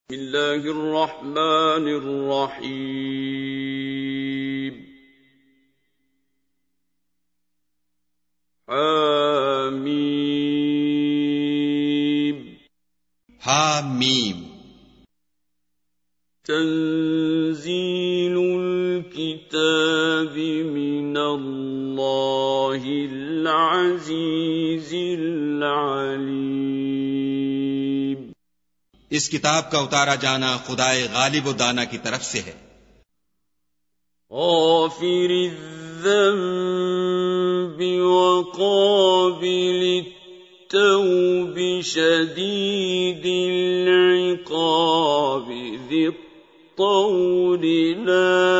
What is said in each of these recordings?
بسم اللہ الرحمن الرحیم حامیم حامیم تنزیل الکتاب من اللہ العزیز العلیم اس کتاب کا اتارا جانا خدائے غالب و دانا کی طرف سے ہے۔ غافر الذنب وقابل التوب شدید العقاب ذی الطول لا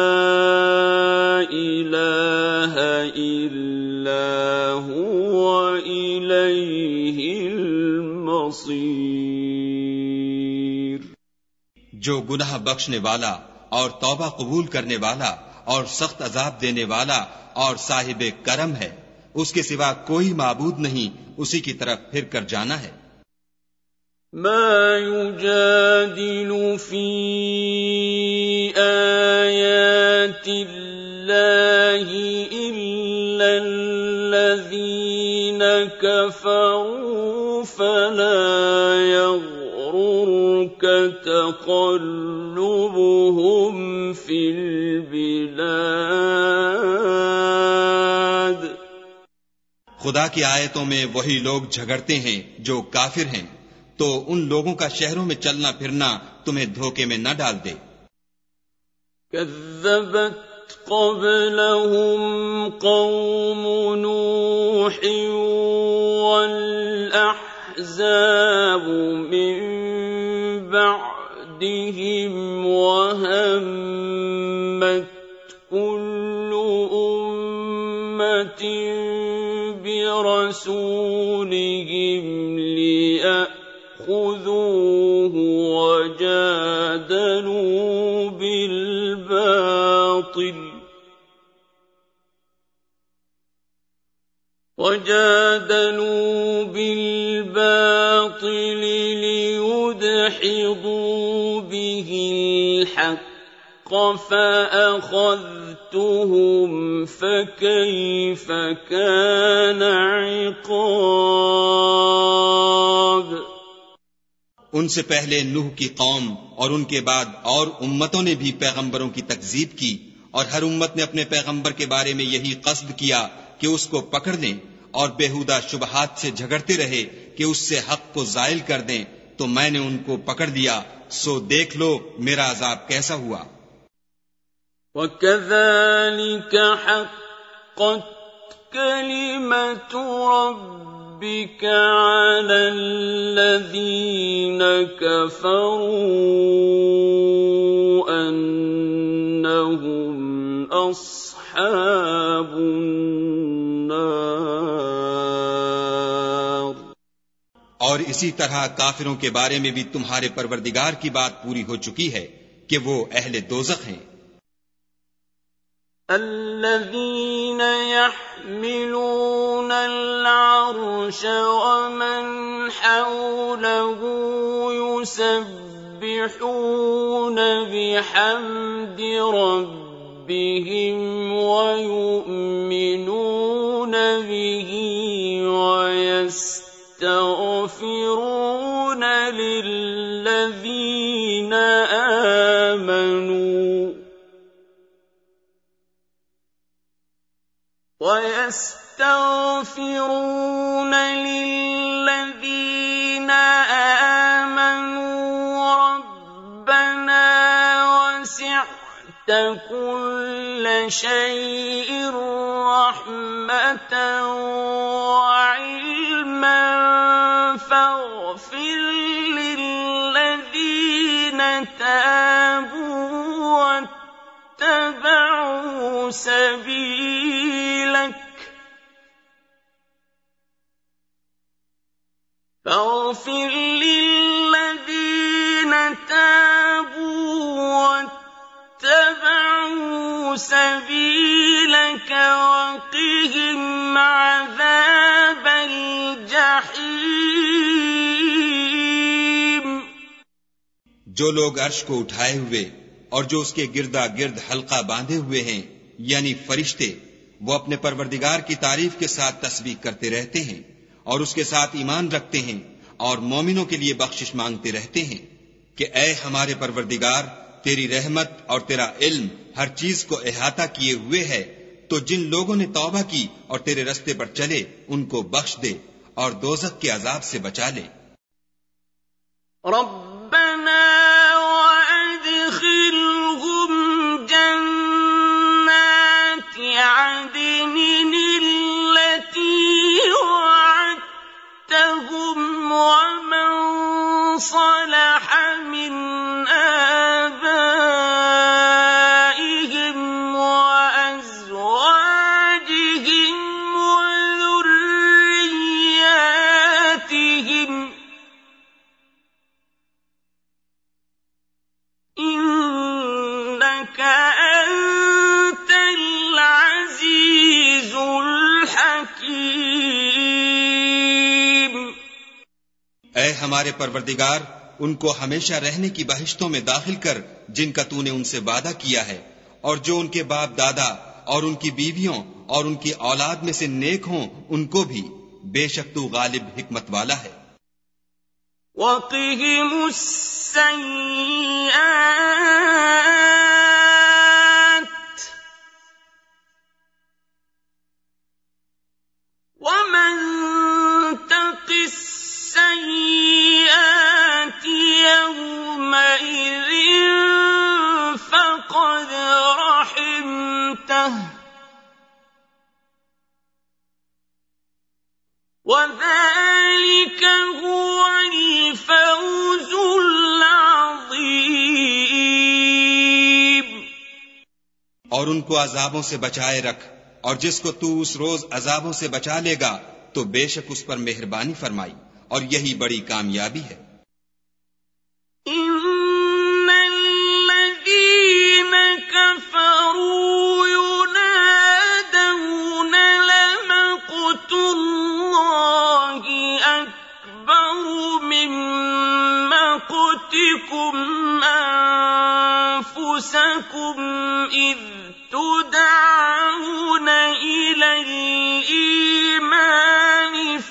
الہ الا هو الیہ المصیر۔ جو گناہ بخشنے والا اور توبہ قبول کرنے والا اور سخت عذاب دینے والا اور صاحب کرم ہے، اس کے سوا کوئی معبود نہیں، اسی کی طرف پھر کر جانا ہے۔ ما یجادل فی آیات اللہ الا الذین کفروا فلا یغررک تقلبهم فی البلاد۔ خدا کی آیتوں میں وہی لوگ جھگڑتے ہیں جو کافر ہیں، تو ان لوگوں کا شہروں میں چلنا پھرنا تمہیں دھوکے میں نہ ڈال دے۔ کذبت قبلهم قوم نوح والأحزاب من بعدهم وهمت كل أمة برسولهم ليأخذوه وجادلوا بالباطل ليدحضوا به الحق فأخذتهم فكيف كان عقاب۔ ان سے پہلے نوح کی قوم اور ان کے بعد اور امتوں نے بھی پیغمبروں کی تکذیب کی، اور ہر امت نے اپنے پیغمبر کے بارے میں یہی قصد کیا کہ اس کو پکڑ لیں، اور بےہودہ شبہات سے جھگڑتے رہے کہ اس سے حق کو زائل کر دیں، تو میں نے ان کو پکڑ لیا، سو دیکھ لو میرا عذاب کیسا ہوا۔ وَكَذَلِكَ حَقَّتْ كَلِمَةُ رَبِّكَ عَلَى الَّذِينَ كَفَرُوا أَنَّهُمْ أَصْحَابُ النَّارِ۔ اور اسی طرح کافروں کے بارے میں بھی تمہارے پروردگار کی بات پوری ہو چکی ہے کہ وہ اہل دوزخ ہیں۔ الذين يحملون العرش ومن حوله يسبحون بحمد ربهم ويؤمنون به ويستغفرون للذين آمنوا ربنا وسعت كل شيء رحمة وعلما فاغفر للذين تابوا واتبعوا سبيلك فاغفر للذين تابوا واتبعوا سبيلك وقهم عذاب الجحيم۔ جو لوگ عرش کو اٹھائے ہوئے اور جو اس کے گردا گرد حلقہ باندھے ہوئے ہیں یعنی فرشتے، وہ اپنے پروردگار کی تعریف کے ساتھ تسبیح کرتے رہتے ہیں اور اس کے ساتھ ایمان رکھتے ہیں اور مومنوں کے لیے بخشش مانگتے رہتے ہیں کہ اے ہمارے پروردگار، تیری رحمت اور تیرا علم ہر چیز کو احاطہ کیے ہوئے ہے، تو جن لوگوں نے توبہ کی اور تیرے رستے پر چلے ان کو بخش دے اور دوزخ کے عذاب سے بچا لے۔ ربنا وادخلهم جنات عدن التي وعدتهم ومن صلح من آبائهم وأزواجهم وذرياتهم إنك أنت العزيز الحكيم۔ اے ہمارے پروردگار، ان کو ہمیشہ رہنے کی بہشتوں میں داخل کر جن کا تو نے ان سے وعدہ کیا ہے، اور جو ان کے باپ دادا اور ان کی بیویوں اور ان کی اولاد میں سے نیک ہوں ان کو بھی، بے شک تو غالب حکمت والا ہے۔ وقهم السيئات ومن تق السيئات يومئذ فقد رحمته وذلك هو الفوز العظيم۔ اور ان کو عذابوں سے بچائے رکھ، اور جس کو تو اس روز عذابوں سے بچا لے گا تو بے شک اس پر مہربانی فرمائی، اور یہی بڑی کامیابی ہے۔ ان الذين كفروا ينادون لمقت الله اكبر من مقتكم انفسكم اذ تدعون الى الايمان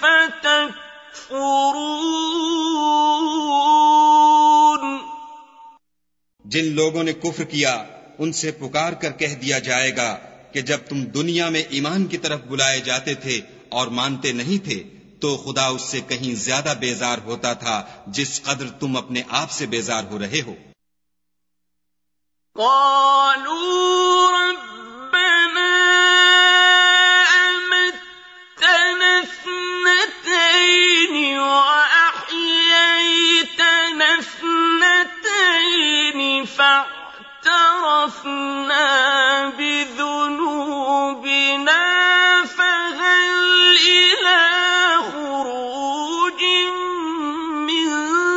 فتكفرون۔ جن لوگوں نے کفر کیا ان سے پکار کر کہہ دیا جائے گا کہ جب تم دنیا میں ایمان کی طرف بلائے جاتے تھے اور مانتے نہیں تھے تو خدا اس سے کہیں زیادہ بیزار ہوتا تھا جس قدر تم اپنے آپ سے بیزار ہو رہے ہو۔ قالوا ربنا أمتنا اثنتين وأحييتنا اثنتين فاعترفنا بذنوبنا فهل إلى خروج من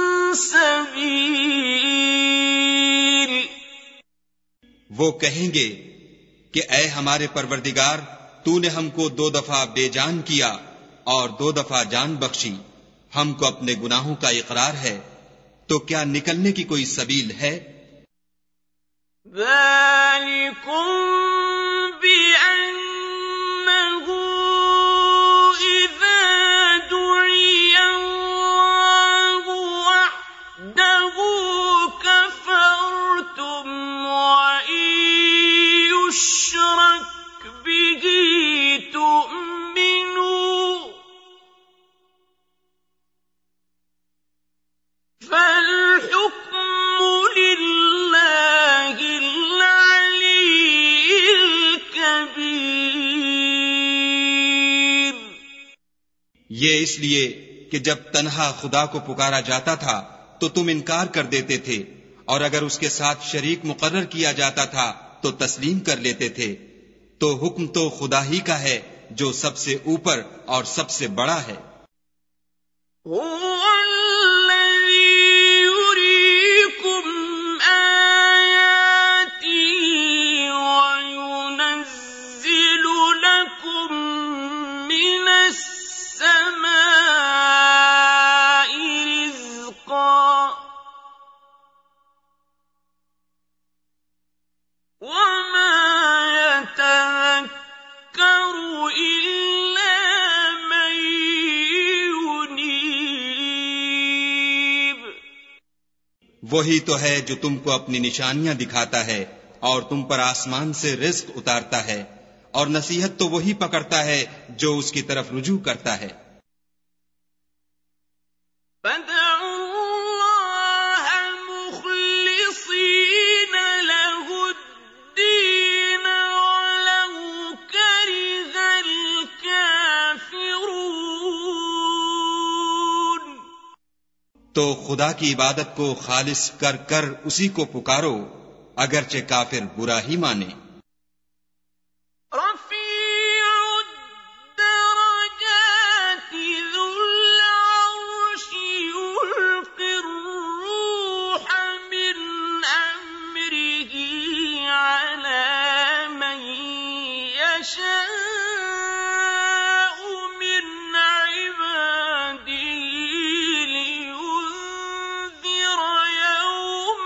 سبيل۔ وہ کہیں گے کہ اے ہمارے پروردگار، تو نے ہم کو 2 دفعہ بے جان کیا اور 2 دفعہ جان بخشی، ہم کو اپنے گناہوں کا اقرار ہے، تو کیا نکلنے کی کوئی سبیل ہے؟ ذلكم بأنه إذا دعي الله وحده كفرتم وإن يشرك به تؤمنوا فالحكم لله العلي الكبير۔ یہ اس لیے کہ جب تنہا خدا کو پکارا جاتا تھا تو تم انکار کر دیتے تھے، اور اگر اس کے ساتھ شریک مقرر کیا جاتا تھا تو تسلیم کر لیتے تھے، تو حکم تو خدا ہی کا ہے جو سب سے اوپر اور سب سے بڑا ہے۔ هو الذي يريكم آياته وينزل لكم من السماء رزقا وہی تو ہے جو تم کو اپنی نشانیاں دکھاتا ہے اور تم پر آسمان سے رزق اتارتا ہے، اور نصیحت تو وہی پکڑتا ہے جو اس کی طرف رجوع کرتا ہے۔ فَادْعُوا اللَّهَ مُخْلِصِينَ لَهُ الدِّينَ وَلَوْ كَرِهَ الْكَافِرُونَ۔ تو خدا کی عبادت کو خالص کر کر اسی کو پکارو، اگرچہ کافر برا ہی مانے۔ رفيع الدرجات ذو العرش يلقي الروح من أمره على من يشاء من عباده لينذر يوم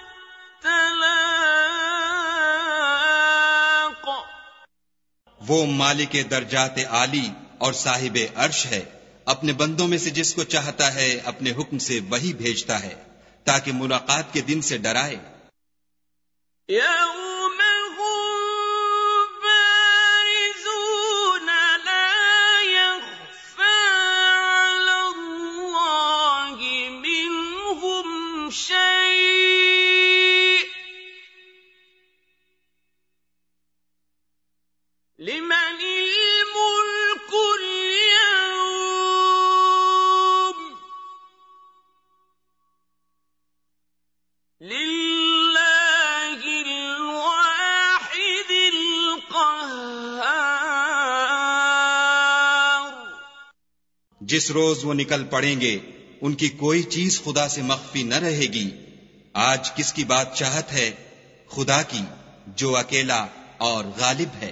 التلاق۔ وہ مالک درجات عالی اور صاحب عرش ہے، اپنے بندوں میں سے جس کو چاہتا ہے اپنے حکم سے وہی بھیجتا ہے تاکہ ملاقات کے دن سے ڈرائے۔ يوم هم بارزون لا يخفى على الله منهم شيء لمن الملك اليوم لله الواحد القهار۔ جس روز وہ نکل پڑیں گے ان کی کوئی چیز خدا سے مخفی نہ رہے گی۔ آج کس کی بادشاہت ہے؟ خدا کی، جو اکیلا اور غالب ہے۔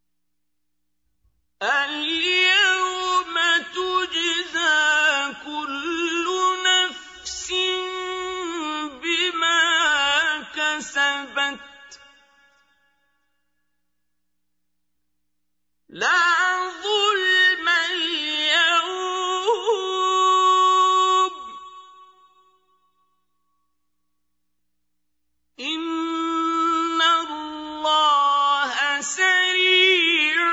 اليوم تجزى كل نفس بما كسبت لا ظلم اليوم إن الله سريع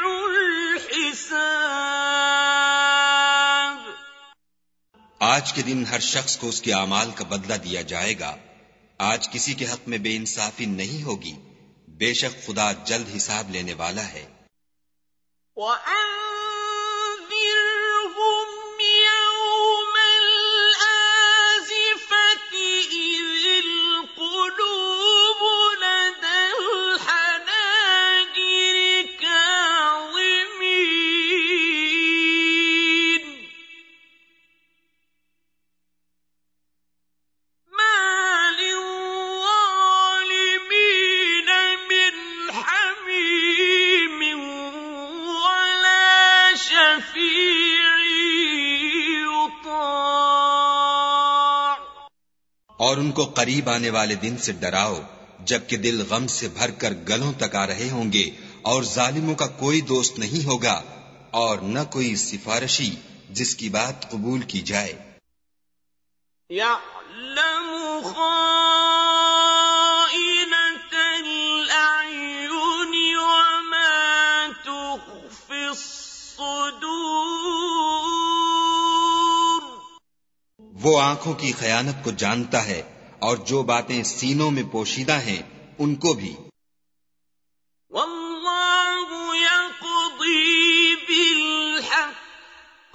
الحساب۔ آج کے دن ہر شخص کو اس کے اعمال کا بدلہ دیا جائے گا۔ آج کسی کے حق میں بے انصافی نہیں ہوگی، بے شک خدا جلد حساب لینے والا ہے۔ وَأَنذِرْهُمْ يَوْمَ الْآزِفَةِ إِذِ الْقُلُوبُ لَدَى الْحَنَاجِرِ كَاظِمِينَ مَا لِلظَّالِمِينَ مِنْ حَمِيمٍ وَلَا شَفِيعٍ يُطَاعُ۔ اور ان کو قریب آنے والے دن سے ڈراؤ جبکہ دل غم سے بھر کر گلوں تک آ رہے ہوں گے، اور ظالموں کا کوئی دوست نہیں ہوگا اور نہ کوئی سفارشی جس کی بات قبول کی جائے۔ يَعْلَمُ خَائِنَةَ الْأَعْيُنِ وَمَا تُخْفِي الصُّدُورُ۔ وہ آنکھوں کی خیانت کو جانتا ہے اور جو باتیں سینوں میں پوشیدہ ہیں ان کو بھی۔ وَاللَّهُ يَقْضِي بِالْحَقِّ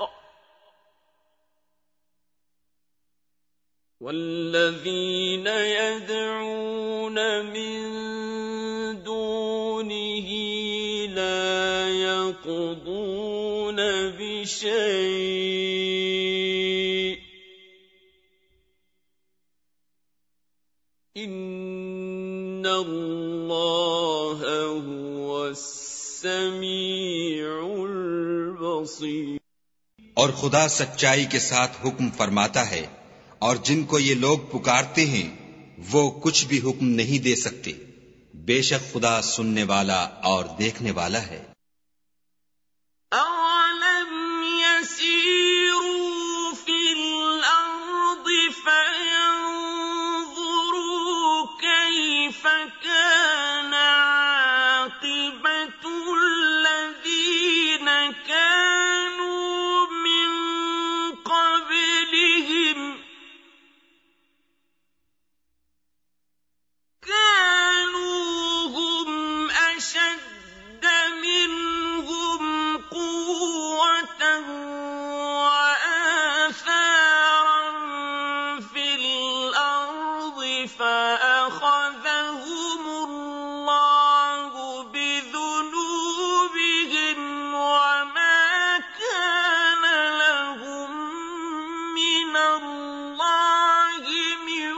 وَالَّذِينَ يَدْعُونَ مِن دُونِهِ لَا يَقْضُونَ بِشَيْءٍ إِنَّ اللَّهَ هُوَ السَّمِيعُ الْبَصِيرُ۔ اور خدا سچائی کے ساتھ حکم فرماتا ہے، اور جن کو یہ لوگ پکارتے ہیں وہ کچھ بھی حکم نہیں دے سکتے، بے شک خدا سننے والا اور دیکھنے والا ہے۔ أَوَلَمْ يَسِيرُوا فِي الْأَرْضِ فَيَنظُرُوا فأخذهم الله بذنوبهم وما كان لهم من الله من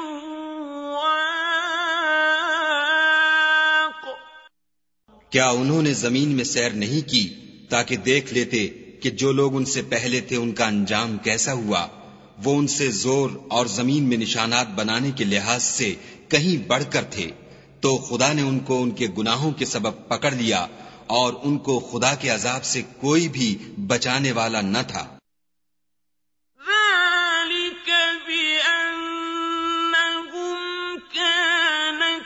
واق۔ کیا انہوں نے زمین میں سیر نہیں کی تاکہ دیکھ لیتے کہ جو لوگ ان سے پہلے تھے ان کا انجام کیسا ہوا؟ وہ ان سے زور اور زمین میں نشانات بنانے کے لحاظ سے کہیں بڑھ کر تھے، تو خدا نے ان کو ان کے گناہوں کے سبب پکڑ لیا اور ان کو خدا کے عذاب سے کوئی بھی بچانے والا نہ تھا۔ ذلك بأنهم كانت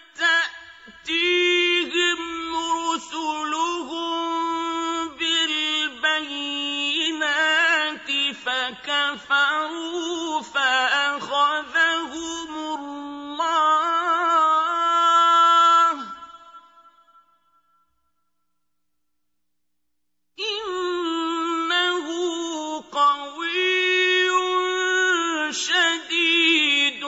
تأتيهم رسلهم بالبينات فكفروا فأخذهم الله إنه قوي شديد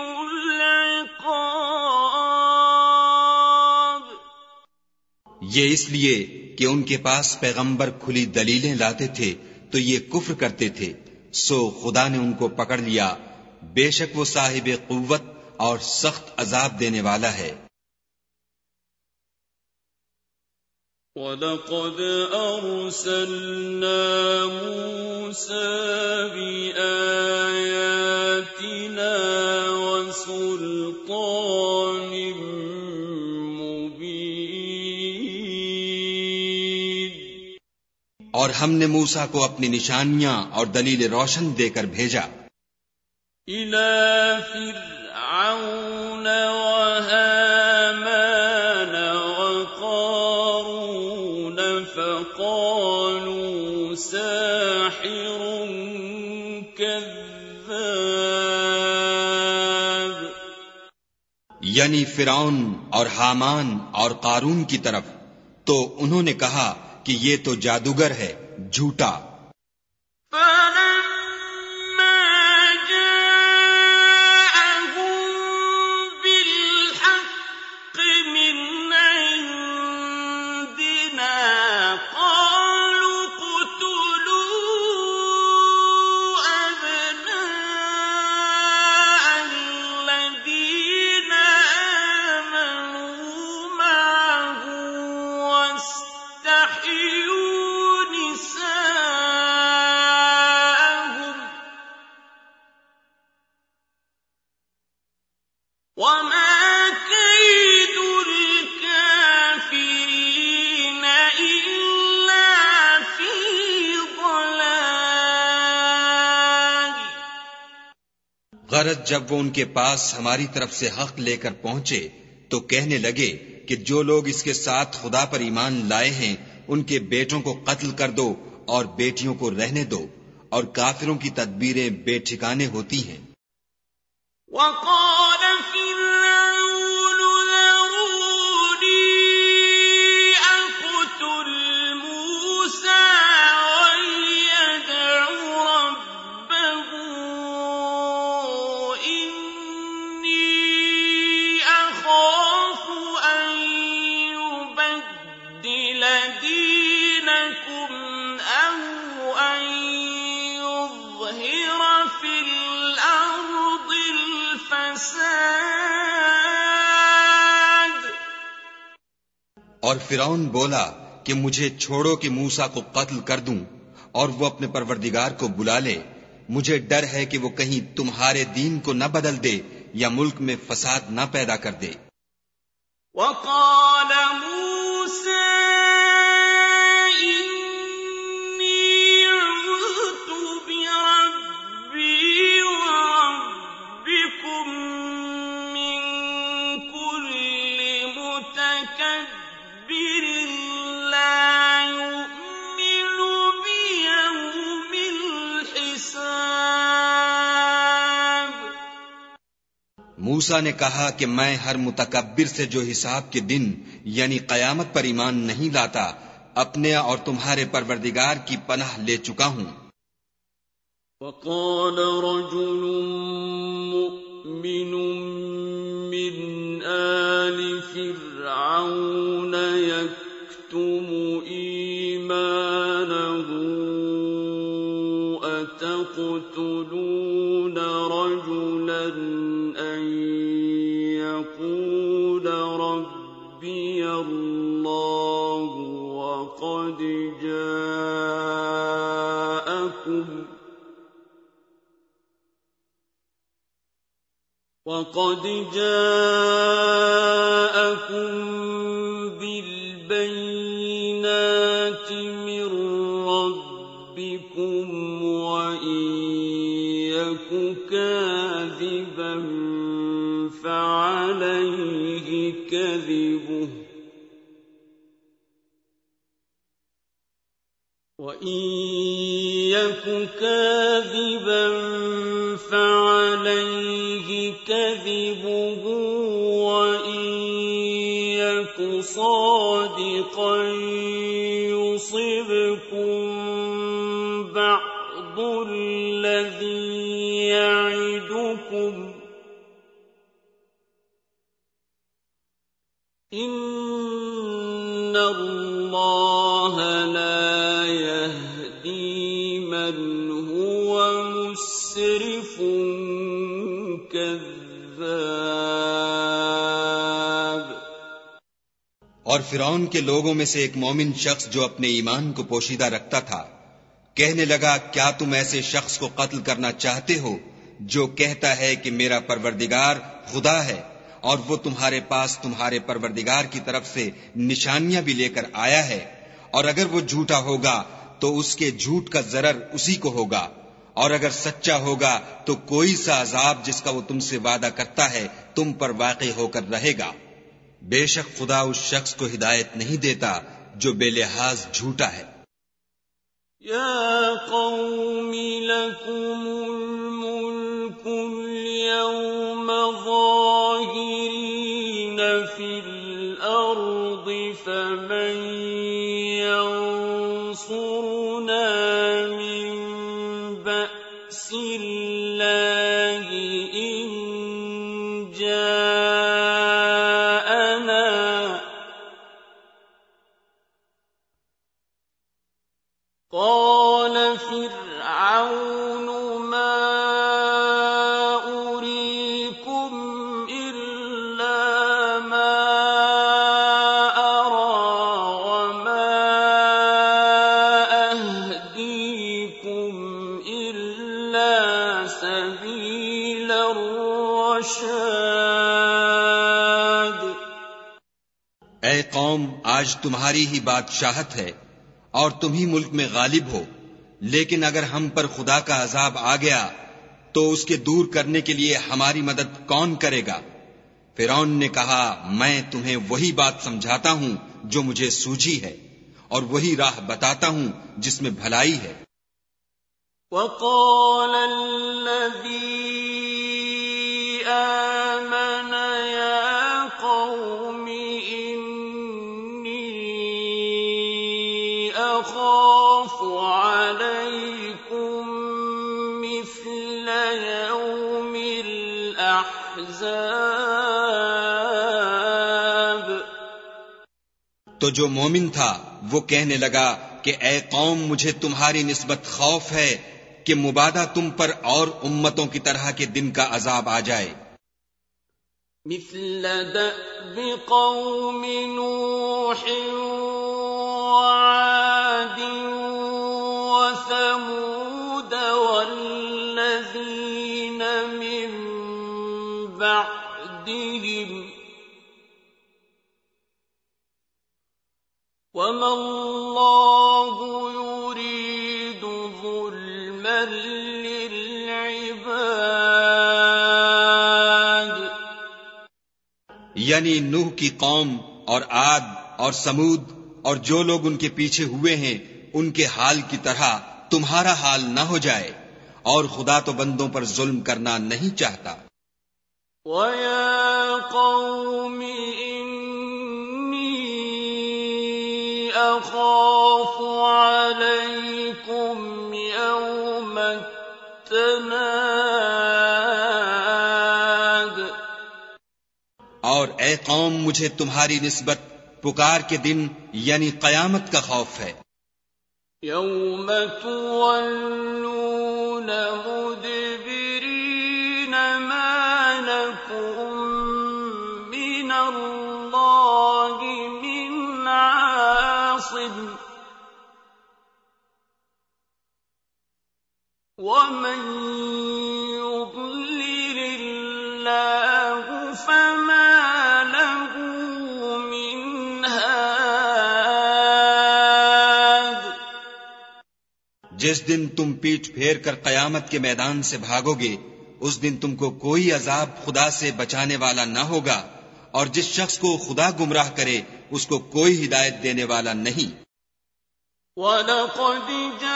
العقاب۔ یہ اس لیے کہ ان کے پاس پیغمبر کھلی دلیلیں لاتے تھے تو یہ کفر کرتے تھے، سو خدا نے ان کو پکڑ لیا، بے شک وہ صاحب قوت اور سخت عذاب دینے والا ہے۔ وَلَقَدْ أَرْسَلْنَا مُوسَىٰ بِآيَاتِنَا وَسُلْطَانٍ مُّبِينٍ۔ اور ہم نے موسیٰ کو اپنی نشانیاں اور دلیل روشن دے کر بھیجا إِلَىٰ فِرْعَوْنَ وَهَامَانَ وَقَارُونَ فَقَالُوا سَاحِرٌ كَذَّابٌ۔ یعنی فرعون اور حامان اور قارون کی طرف، تو انہوں نے کہا کہ یہ تو جادوگر ہے، جھوٹا۔ فَلَمَّا جَاءَهُم بِالْحَقِّ مِنْ عِندِنَا قَالُوا اقْتُلُوا أَبْنَاءَ الَّذِينَ آمَنُوا مَعَهُ وَاسْتَحْيُوا نِسَاءَهُمْ وَمَا كَيْدُ الْكَافِرِينَ إِلَّا فِي ضَلَالٍ۔ غرض جب وہ ان کے پاس ہماری طرف سے حق لے کر پہنچے تو کہنے لگے کہ جو لوگ اس کے ساتھ خدا پر ایمان لائے ہیں ان کے بیٹوں کو قتل کر دو اور بیٹیوں کو رہنے دو، اور کافروں کی تدبیریں بے ٹھکانے ہوتی ہیں۔ وَقَالَ فِرْعَوْنُ ذَرُونِي أَقْتُلْ مُوسَىٰ وَلْيَدْعُ رَبَّهُ إِنِّي أَخَافُ أَن يُبَدِّلَ دِينَكُمْ أَوْ أَن يُظْهِرَ فِي الْأَرْضِ الْفَسَادَ۔ اور فرعون بولا کہ مجھے چھوڑو کہ موسیٰ کو قتل کر دوں اور وہ اپنے پروردگار کو بلا لے، مجھے ڈر ہے کہ وہ کہیں تمہارے دین کو نہ بدل دے یا ملک میں فساد نہ پیدا کر دے۔ وَقَالَ مُوسَىٰ إِنِّي عُذْتُ بِرَبِّي وَرَبِّكُم مِّن كُلِّ مُتَكَبِّرٍ لَّا يُؤْمِنُ بِيَوْمِ الْحِسَابِ۔ موسیٰ نے کہا کہ میں ہر متکبر سے جو حساب کے دن یعنی قیامت پر ایمان نہیں لاتا اپنے اور تمہارے پروردگار کی پناہ لے چکا ہوں۔ وَقَالَ رَجُلٌ مُّؤْمِنٌ مؤمن من آل فرعون يكتم إيمانه أتقتلون رجلا أن يقول ربي الله وقد جاءكم بالبينات من ربكم وإن يك كاذبا فعليه كذبه وإن يك كاذبا فعليه كذبه وإن يك صادقا يصبكم بعض الذي يعدكم إن الله لا يهدي من هو مسرف كذاب۔ اور فرعون کے لوگوں میں سے ایک مومن شخص جو اپنے ایمان کو پوشیدہ رکھتا تھا کہنے لگا، کیا تم ایسے شخص کو قتل کرنا چاہتے ہو جو کہتا ہے کہ میرا پروردگار خدا ہے، اور وہ تمہارے پاس تمہارے پروردگار کی طرف سے نشانیاں بھی لے کر آیا ہے، اور اگر وہ جھوٹا ہوگا تو اس کے جھوٹ کا ضرر اسی کو ہوگا، اور اگر سچا ہوگا تو کوئی سا عذاب جس کا وہ تم سے وعدہ کرتا ہے تم پر واقع ہو کر رہے گا۔ بے شک خدا اس شخص کو ہدایت نہیں دیتا جو بے لحاظ جھوٹا ہے۔ یا قوم لکم الملک اليوم ظاہرین فی الارض فمن ينصرنا من بأس اللہ ان جاءنا قال فرعون ما أريكم إلا ما أرى وما أهديكم إلا سبيل الرشاد۔ اے قوم، آج تمہاری ہی بادشاہت ہے اور تم ہی ملک میں غالب ہو، لیکن اگر ہم پر خدا کا عذاب آ گیا تو اس کے دور کرنے کے لیے ہماری مدد کون کرے گا؟ فرعون نے کہا، میں تمہیں وہی بات سمجھاتا ہوں جو مجھے سوجھی ہے، اور وہی راہ بتاتا ہوں جس میں بھلائی ہے۔ وقال الذي آمن يا قوم أخاف عليكم مثل يوم الأحزاب۔ تو جو مومن تھا وہ کہنے لگا کہ اے قوم، مجھے تمہاری نسبت خوف ہے کہ مبادا تم پر اور امتوں کی طرح کے دن کا عذاب آ جائے۔ مثل دأب قوم نوح وعاد وثمود والذين من بعدهم وما الله يريد ظلما للعباد۔ یعنی نوح کی قوم اور عاد اور سمود اور جو لوگ ان کے پیچھے ہوئے ہیں ان کے حال کی طرح تمہارا حال نہ ہو جائے، اور خدا تو بندوں پر ظلم کرنا نہیں چاہتا۔ وَيَا قَوْمِ إِنِّي أَخَافُ عَلَيْكُمْ يَوْمَ التَّنَادِ اور اے قوم مجھے تمہاری نسبت پکار کے دن یعنی قیامت کا خوف ہے. یوم تولون مدبرین ما لکم من اللہ من عاصم ومن يضلل اللہ فما له من هاد. جس دن تم پیٹھ پھیر کر قیامت کے میدان سے بھاگو گے اس دن تم کو کوئی عذاب خدا سے بچانے والا نہ ہوگا، اور جس شخص کو خدا گمراہ کرے اس کو کوئی ہدایت دینے والا نہیں. وَلَقَدْ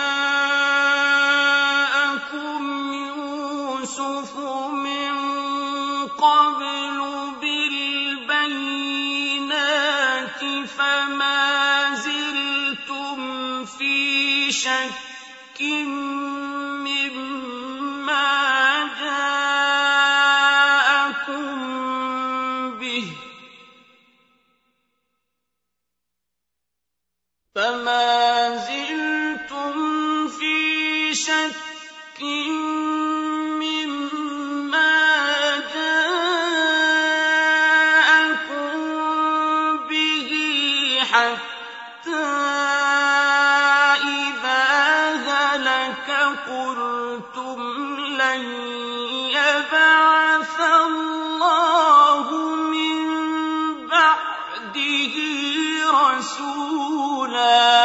جَاءَكُمْ يُوسُفُ مِنْ قَبْلُ بِالْبَيِّنَاتِ فَمَا زِلْتُمْ فِي شَكٍّ مِّمَّا جَاءَكُمْ بِهِ حَتَّى إِذَا هَلَكَ قُلْتُمْ لَن يَبْعَثَ اللَّهُ مِن بَعْدِهِ رَسُولًا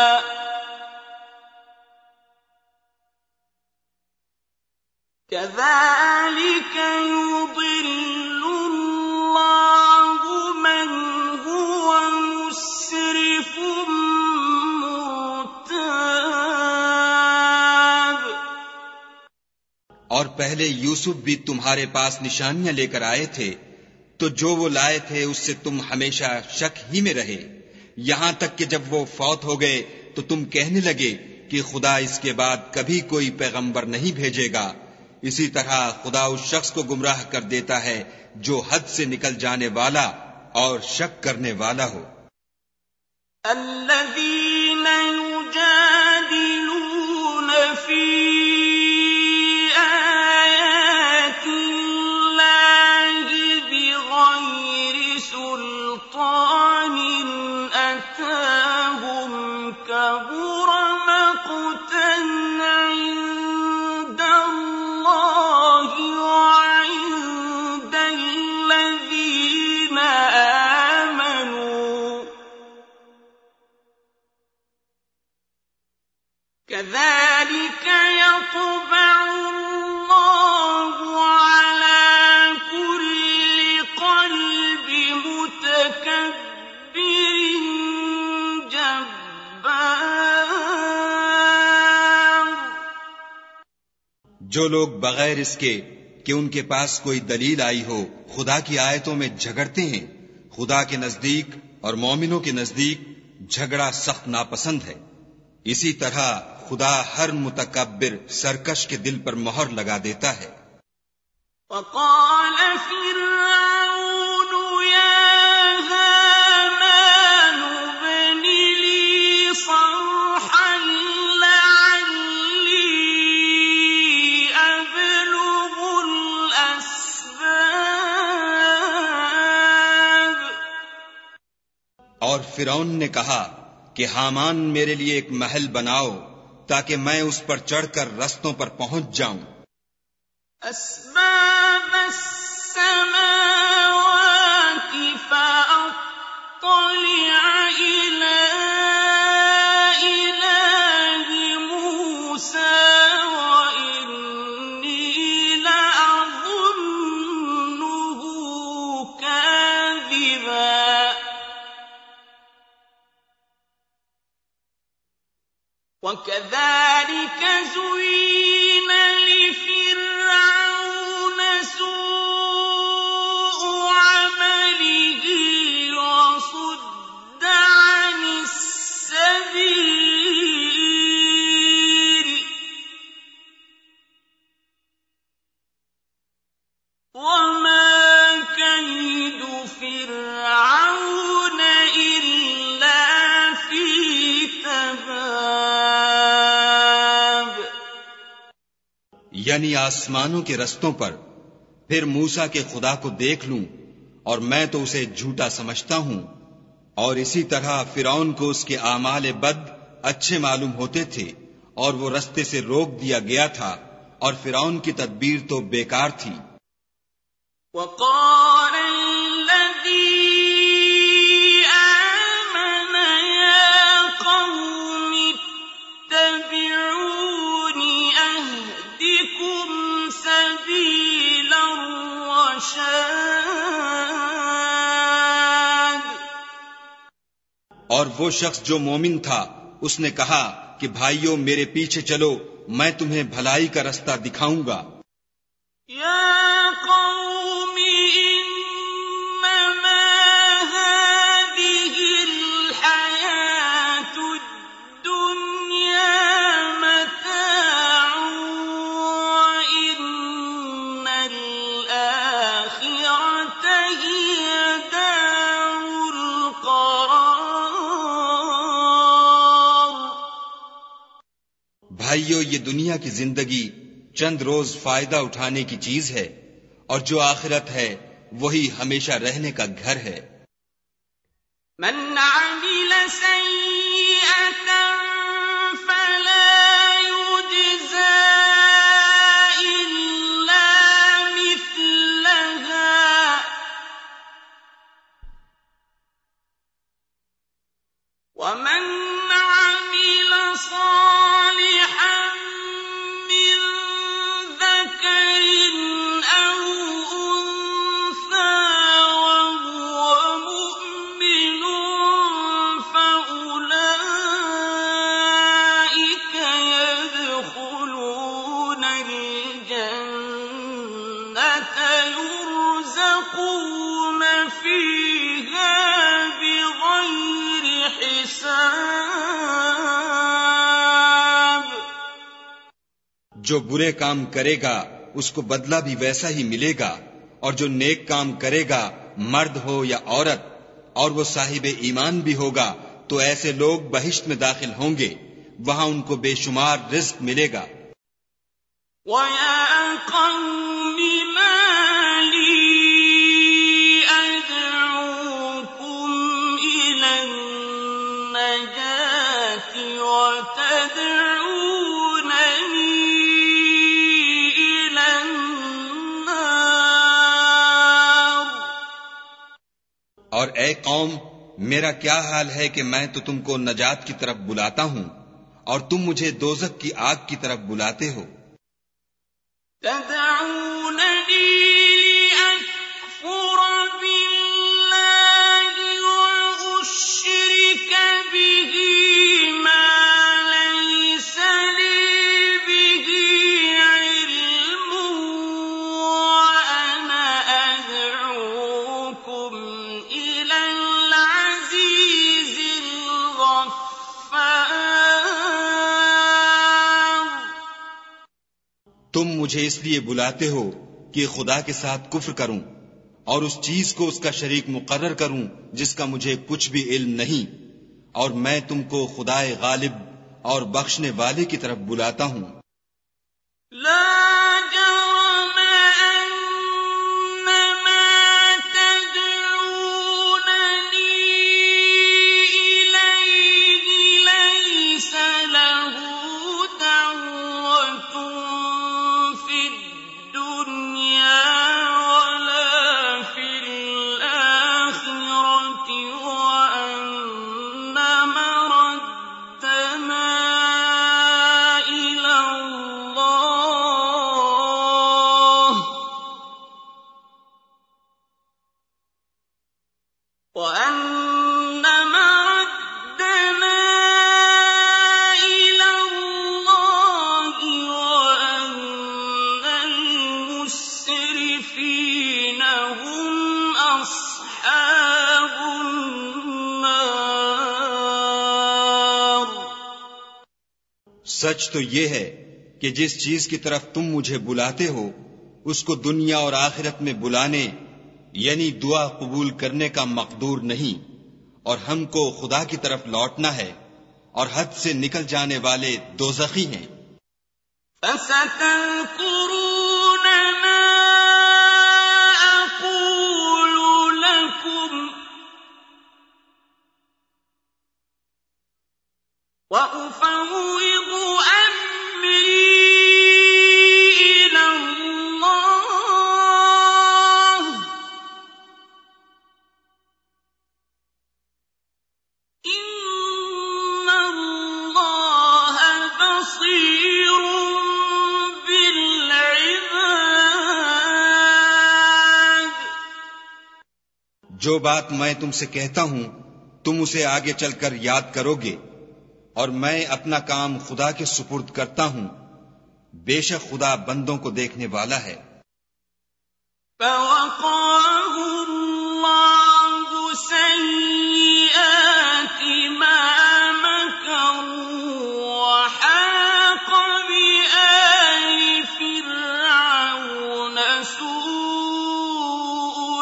كَذَلِكَ يُضِلُّ اللَّهُ مَنْ هُوَ مُسْرِفٌ مُرْتَابٌ. اور پہلے یوسف بھی تمہارے پاس نشانیاں لے کر آئے تھے تو جو وہ لائے تھے اس سے تم ہمیشہ شک ہی میں رہے، یہاں تک کہ جب وہ فوت ہو گئے تو تم کہنے لگے کہ خدا اس کے بعد کبھی کوئی پیغمبر نہیں بھیجے گا. اسی طرح خدا اس شخص کو گمراہ کر دیتا ہے جو حد سے نکل جانے والا اور شک کرنے والا ہو. الذين يجادلون في آيات الله بغير سلطان أتاهم كبر مقتا عند الله وعند الذين آمنوا كذلك يطبع الله على كل قلب متكبر جبار. جو لوگ بغیر اس کے کہ ان کے پاس کوئی دلیل آئی ہو خدا کی آیتوں میں جھگڑتے ہیں، خدا کے نزدیک اور مومنوں کے نزدیک جھگڑا سخت ناپسند ہے. اسی طرح خدا ہر متکبر سرکش کے دل پر مہر لگا دیتا ہے. وقال فرعون يا هامان ابن لي صرحا لعلي أبلغ الأسباب. اور فرعون نے کہا کہ حامان میرے لیے ایک محل بناؤ تاکہ میں اس پر چڑھ کر رستوں پر پہنچ جاؤں. أسباب السماوات فأطلع إلى إله موسى وإني لأظنه كاذبا. وكذلك زين لفرعون سوء عمله وصد عن السبيل وما كيد فرعون یعنی آسمانوں کے رستوں پر، پھر موسیٰ کے خدا کو دیکھ لوں اور میں تو اسے جھوٹا سمجھتا ہوں. اور اسی طرح فرعون کو اس کے اعمال بد اچھے معلوم ہوتے تھے اور وہ رستے سے روک دیا گیا تھا، اور فرعون کی تدبیر تو بیکار تھی. وقال الذي آمن يا قوم اتبعون أهدكم سبيل الرشاد. اور وہ شخص جو مومن تھا اس نے کہا کہ بھائیو میرے پیچھے چلو، میں تمہیں بھلائی کا رستہ دکھاؤں گا. يا قوم إنما هذه الحياة الدنيا متاع وإن الآخرة هي دار القرار. بھائیو یہ دنیا کی زندگی چند روز فائدہ اٹھانے کی چیز ہے، اور جو آخرت ہے وہی ہمیشہ رہنے کا گھر ہے. من عمل سيئة فلا يجزى إلا مثلها ومن عمل صالحا من ذكر أو أنثى وهو مؤمن فأولئك يدخلون الجنة يرزقون فيها بغير حساب. جو برے کام کرے گا اس کو بدلہ بھی ویسا ہی ملے گا، اور جو نیک کام کرے گا مرد ہو یا عورت اور وہ صاحب ایمان بھی ہوگا تو ایسے لوگ بہشت میں داخل ہوں گے، وہاں ان کو بے شمار رزق ملے گا. وَيَا قَوْمِ مَا لِي أَدْعُوكُمْ إِلَى النَّجَاةِ وَتَدْعُونَنِي إِلَى النَّارِ. اور اے قوم، میرا کیا حال ہے کہ میں تو تم کو نجات کی طرف بلاتا ہوں اور تم مجھے دوزخ کی آگ کی طرف بلاتے ہو. تدعونني لأكفر بالله وأشرك به ما ليس لي به علم وأنا أدعوكم إلى العزيز الغفار. تم مجھے اس لیے بلاتے ہو کہ خدا کے ساتھ کفر کروں اور اس چیز کو اس کا شریک مقرر کروں جس کا مجھے کچھ بھی علم نہیں، اور میں تم کو خدائے غالب اور بخشنے والے کی طرف بلاتا ہوں. لا جرم أن ما تدعونني إليه ليس له دعوة في الدنيا ولا في الآخرة وأن مردنا إلى الله وأن مردنا إلى الله وأن المسرفين هم أصحاب النار. سچ تو یہ ہے کہ جس چیز کی طرف تم مجھے بلاتے ہو اس کو دنیا اور آخرت میں بلانے یعنی دعا قبول کرنے کا مقدور نہیں، اور ہم کو خدا کی طرف لوٹنا ہے، اور حد سے نکل جانے والے دوزخی ہیں. فستذكرون ما أقول لكم وأفوض أمري إلى الله إن الله بصير بالعباد. جو بات میں تم سے کہتا ہوں تم اسے آگے چل کر یاد کرو گے، اور میں اپنا کام خدا کے سپرد کرتا ہوں، بے شک خدا بندوں کو دیکھنے والا ہے. فوقاه الله سيئات ما مكروا وحاق بآل فرعون سوء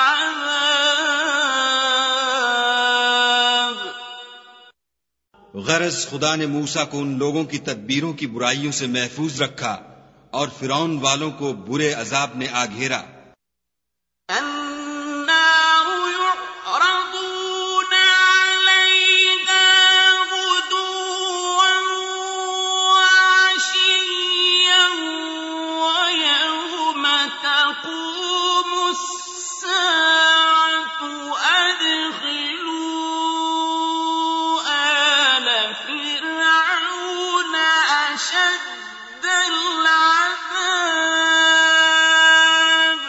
العذاب. غرض خدا نے موسیٰ کو ان لوگوں کی تدبیروں کی برائیوں سے محفوظ رکھا اور فرعون والوں کو برے عذاب نے آ گھیرا. النار يعرضون عليها غدوا وعشيا ويوم تقوم الساعة أدخلوا آل فرعون أشد العذاب.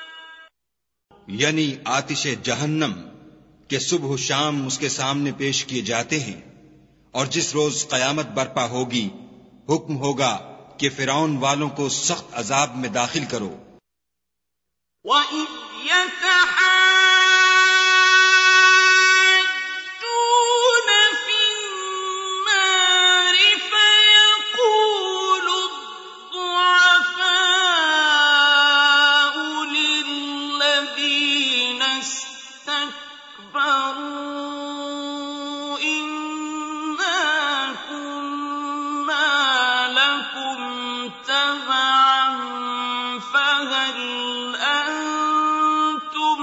یعنی آتش جہنم کہ صبح و شام اس کے سامنے پیش کیے جاتے ہیں، اور جس روز قیامت برپا ہوگی حکم ہوگا کہ فرعون والوں کو سخت عذاب میں داخل کرو. وَإِذْ يَتَحَاجُّونَ فِي النَّارِ فَيَقُولُ الضُّعَفَاءُ لِلَّذِينَ اسْتَكْبَرُوا إِنَّا كُنَّا لَكُمْ تَبَعًا فَهَلْ أَنتُم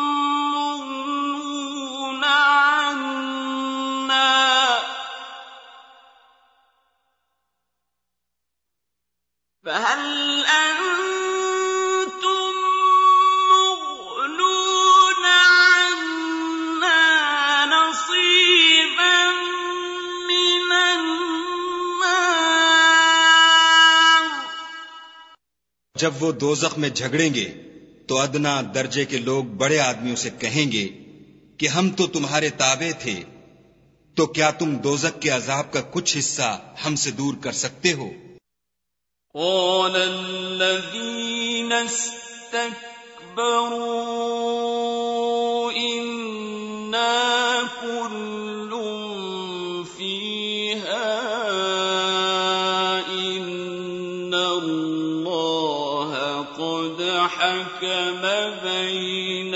مُّغْنُونَ عَنَّا نَصِيبًا مِّنَ النَّارِ. جب وہ دوزخ میں جھگڑیں گے تو ادنا درجے کے لوگ بڑے آدمیوں سے کہیں گے کہ ہم تو تمہارے تابع تھے، تو کیا تم دوزخ کے عذاب کا کچھ حصہ ہم سے دور کر سکتے ہو؟ قال الذين استكبروا إنا كل فيها إن الله قد حكم بين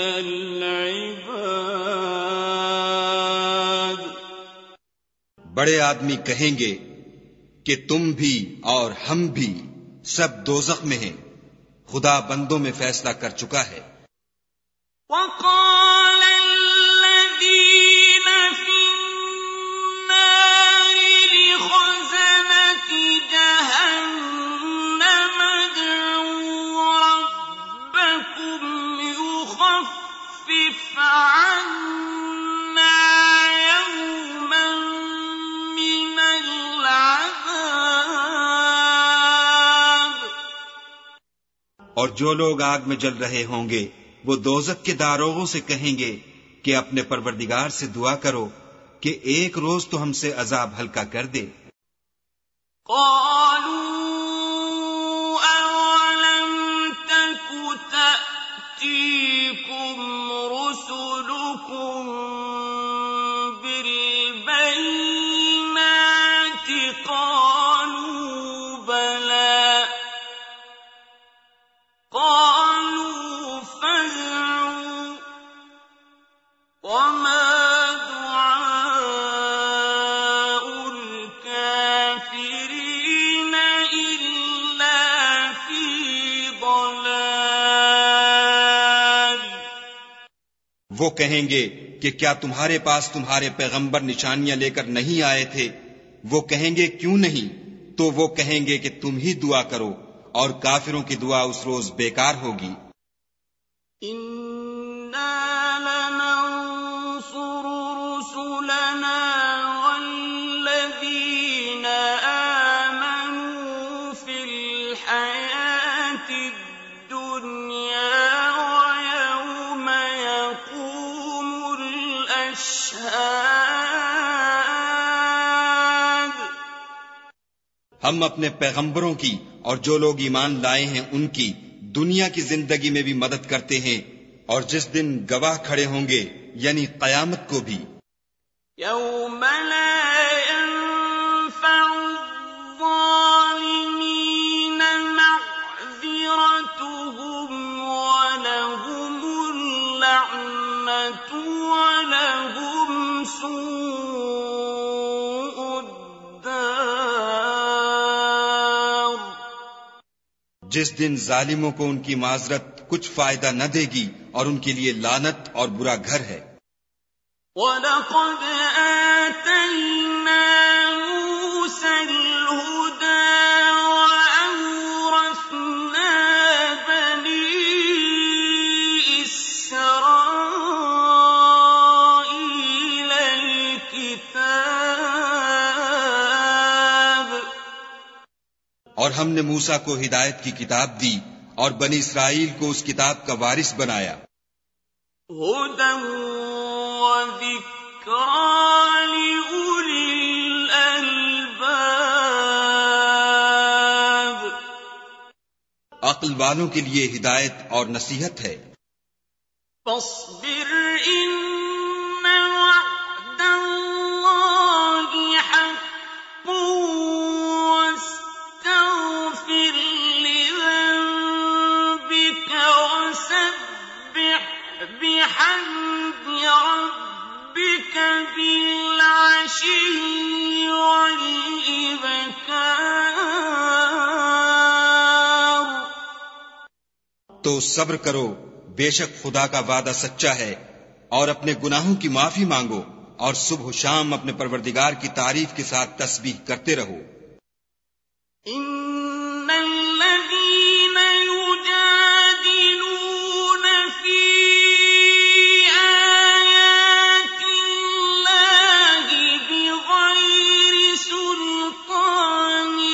العباد. بڑے آدمی کہیں گے کہ تم بھی اور ہم بھی سب دوزخ میں ہیں، خدا بندوں میں فیصلہ کر چکا ہے. وقال الذين في النار لخزنة جهنم ادعوا ربكم يخفف عنا يوما من العذاب. اور جو لوگ آگ میں جل رہے ہوں گے وہ دوزخ کے داروغوں سے کہیں گے کہ اپنے پروردگار سے دعا کرو کہ ایک روز تو ہم سے عذاب ہلکا کر دے. قالوا أولم تك تأتيكم رسلكم بالبينات قالوا بلى قالوا فادعوا وما دعاء الكافرين إلا وہ کہیں گے کہ کیا تمہارے پاس تمہارے پیغمبر نشانیاں لے کر نہیں آئے تھے؟ وہ کہیں گے کیوں نہیں؟ تو وہ کہیں گے کہ تم ہی دعا کرو، اور کافروں کی دعا اس روز بیکار ہوگی۔ ہم اپنے پیغمبروں کی اور جو لوگ ایمان لائے ہیں ان کی دنیا کی زندگی میں بھی مدد کرتے ہیں، اور جس دن گواہ کھڑے ہوں گے یعنی قیامت کو بھی۔ يَوْمَ لَا يَنفَعُ الظَّالِمِينَ مَعْذِرَتُهُمْ وَلَهُمُ اللَّعْنَةُ وَلَهُمْ سُوءُ الدَّارِ۔ جس دن ظالموں کو ان کی معذرت کچھ فائدہ نہ دے گی اور ان کے لیے لعنت اور برا گھر ہے۔ وَلَقَدْ آتَيْنَا مُوسَى الْهُدَىٰ وَأَوْرَثْنَا بَنِي إِسْرَائِيلَ الْكِتَابَ۔ اور ہم نے موسیٰ کو ہدایت کی کتاب دی اور بنی اسرائیل کو اس کتاب کا وارث بنایا۔ هُدًى وَذِكْرَىٰ لِأُولِي الْأَلْبَابِ۔ عقل والوں کے لیے ہدایت اور نصیحت ہے۔ فاصبر إن وعد الله حق واستغفر لذنبك وسبح بحمد ربك بالعشي والإبكار۔ تو صبر کرو، بے شک خدا کا وعدہ سچا ہے، اور اپنے گناہوں کی معافی مانگو، اور صبح و شام اپنے پروردگار کی تعریف کے ساتھ تسبیح کرتے رہو۔ إن الذين يجادلون في آيات الله بغير سلطان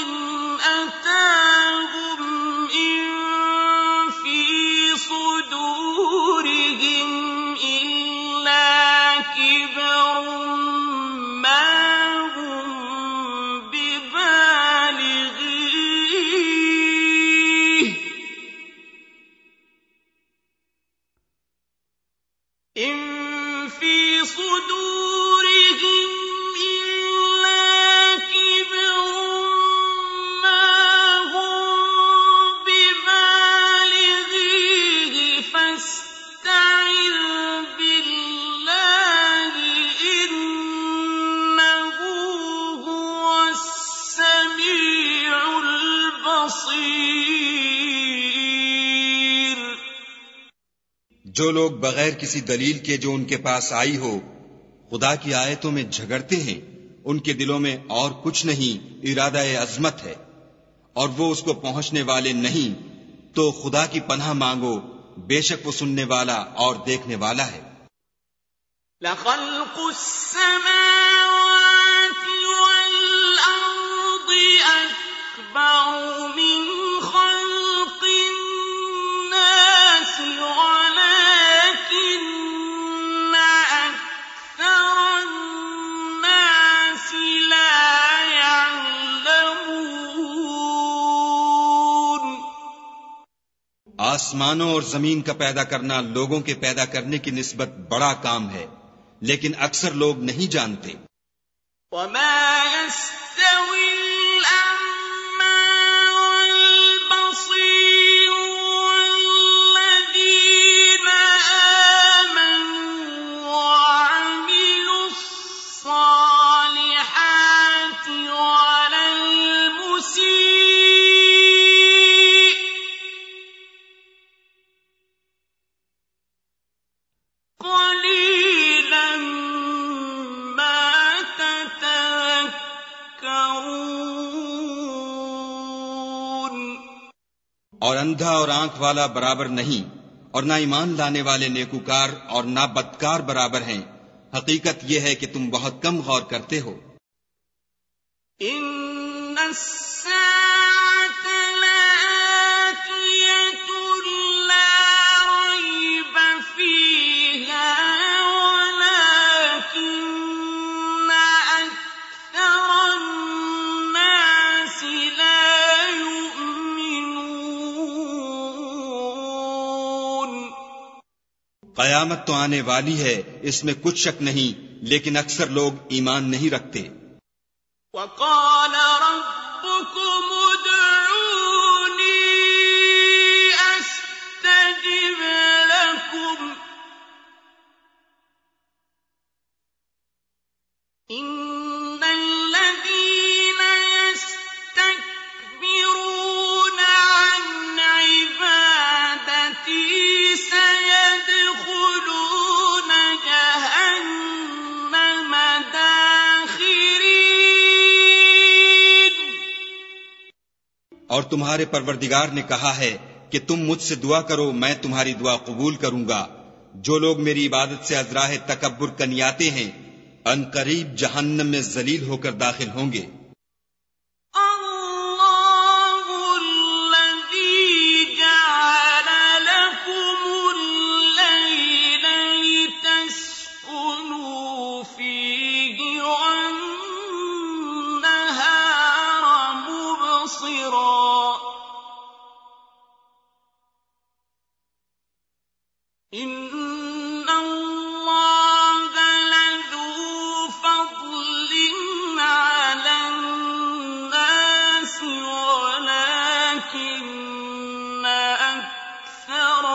أتاهم إن في صدورهم إلا كبر ما هم ببالغيه إن في صدورهم إلا كبر ما هم ببالغيه فاستعذ بالله إنه هو السميع البصير۔ جو لوگ بغیر کسی دلیل کے جو ان کے پاس آئی ہو خدا کی آیتوں میں جھگڑتے ہیں، ان کے دلوں میں اور کچھ نہیں، ارادہ عظمت ہے، اور وہ اس کو پہنچنے والے نہیں، تو خدا کی پناہ مانگو، بے شک وہ سننے والا اور دیکھنے والا ہے۔ لخلق السماوات والأرض أكبر من خلق الناس ولكن أكثر الناس لا يعلمون۔ آسمانوں اور زمین کا پیدا کرنا لوگوں کے پیدا کرنے کی نسبت بڑا کام ہے، لیکن اکثر لوگ نہیں جانتے۔ وما يستوي الأعمى والبصير والذين آمنوا وعملوا الصالحات ولا المسيء قليلا اور اندھا اور آنکھ والا برابر نہیں، اور نہ ایمان لانے والے نیکوکار اور نہ بدکار برابر ہیں۔ حقیقت یہ ہے کہ تم بہت کم غور کرتے ہو۔ إن الساعة لآتية لا ريب فيها ولكن أكثر الناس لا يؤمنون۔ قیامت تو آنے والی ہے، اس میں کچھ شک نہیں، لیکن اکثر لوگ ایمان نہیں رکھتے۔ وقال ربكم ادعوني أستجب لكم إن الذين يستكبرون عن عبادتي سيدخلون جهنم داخرين۔ اور تمہارے پروردگار نے کہا ہے کہ تم مجھ سے دعا کرو، میں تمہاری دعا قبول کروں گا۔ جو لوگ میری عبادت سے ازراہ تکبر کنیاتے ہیں، ان قریب جہنم میں ذلیل ہو کر داخل ہوں گے۔ الله الذي جعل لكم الليل لتسكنوا فيه والنهار مبصرا إن الله لذو فضل على الناس ولكن أكثر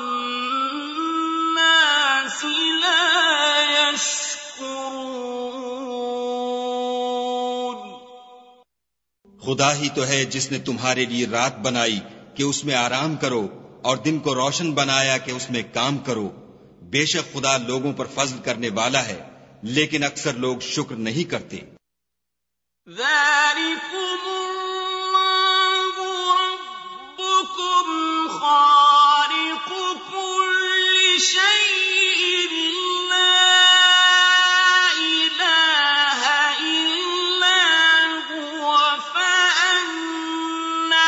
الناس لا يشكرون۔ خدا ہی تو ہے جس نے تمہارے لیے رات بنائی کہ اس میں آرام کرو، اور دن کو روشن بنایا کہ اس میں کام کرو۔ بے شک خدا لوگوں پر فضل کرنے والا ہے، لیکن اکثر لوگ شکر نہیں کرتے۔ ذلكم الله ربكم خالق كل شيء لا إله إلا هو فأنا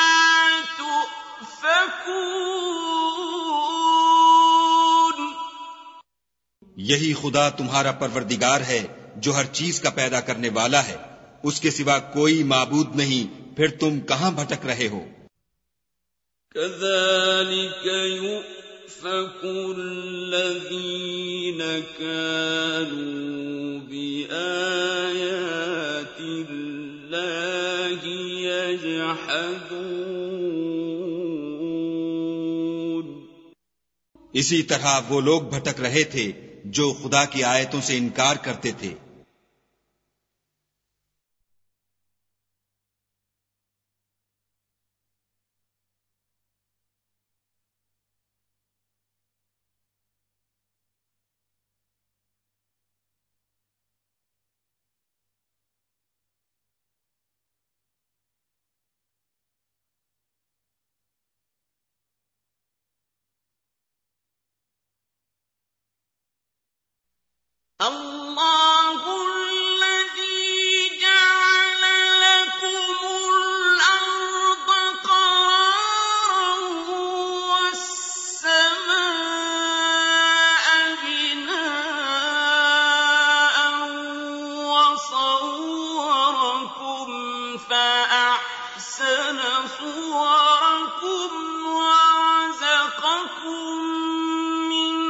تؤفكون۔ یہی خدا تمہارا پروردگار ہے جو ہر چیز کا پیدا کرنے والا ہے، اس کے سوا کوئی معبود نہیں، پھر تم کہاں بھٹک رہے ہو؟ كذلك يؤفك الذين كانوا بآيات الله يجحدون۔ اسی طرح وہ لوگ بھٹک رہے تھے جو خدا کی آیتوں سے انکار کرتے تھے۔ الله الذي جعل لكم الأرض قرارا والسماء بناء وصوركم فأحسن صوركم ورزقكم من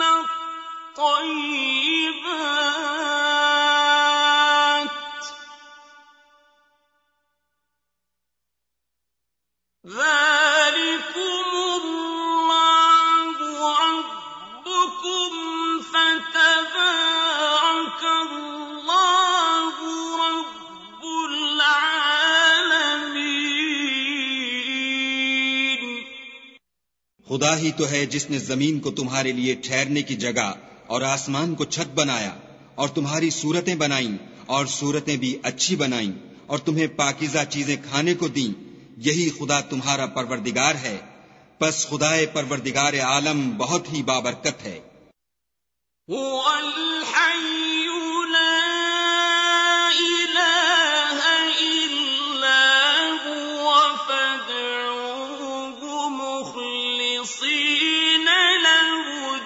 الطيبات ذلكم الله ربكم فتبارك الله رب العالمين۔ خدا ہی تو ہے جس نے زمین کو تمہارے لیے ٹھہرنے کی جگہ اور آسمان کو چھت بنایا، اور تمہاری صورتیں بنائیں اور صورتیں بھی اچھی بنائیں، اور تمہیں پاکیزہ چیزیں کھانے کو دیں۔ یہی خدا تمہارا پروردگار ہے، پس خدائے پروردگار عالم بہت ہی بابرکت ہے۔ هو الحي لا إله إلا هو فادعوه مخلصين له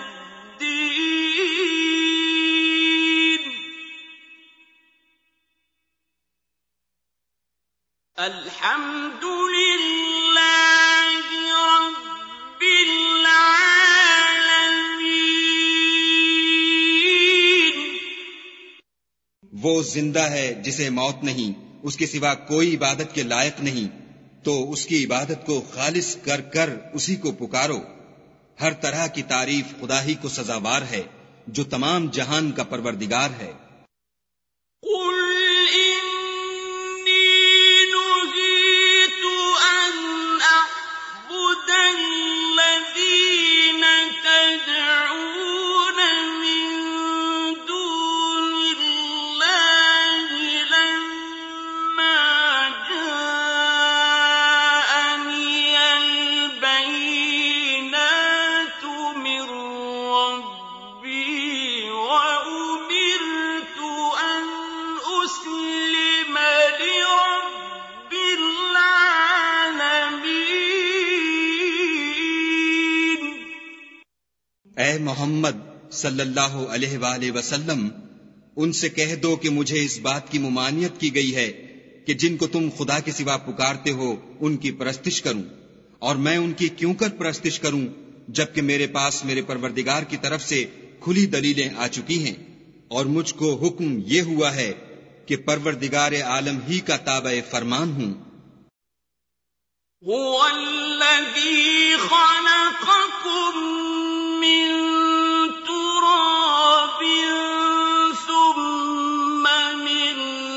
الدين الحمد لله رب العالمين۔ وہ زندہ ہے جسے موت نہیں، اس کے سوا کوئی عبادت کے لائق نہیں، تو اس کی عبادت کو خالص کر کر اسی کو پکارو۔ ہر طرح کی تعریف خدا ہی کو سزاوار ہے جو تمام جہان کا پروردگار ہے۔ قل إني نهيت أن أعبد الذين تدعون من دون الله لما جاءني البينات من ربي وأمرت أن أسلم لرب العالمين۔ اے محمد صلی اللہ علیہ وآلہ وسلم، ان سے کہہ دو کہ مجھے اس بات کی ممانعت کی گئی ہے کہ جن کو تم خدا کے سوا پکارتے ہو ان کی پرستش کروں، اور میں ان کی کیوں کر پرستش کروں جبکہ میرے پاس میرے پروردگار کی طرف سے کھلی دلیلیں آ چکی ہیں، اور مجھ کو حکم یہ ہوا ہے کہ پروردگار عالم ہی کا تابع فرمان ہوں۔ هو الذي خلقكم من تراب ثم من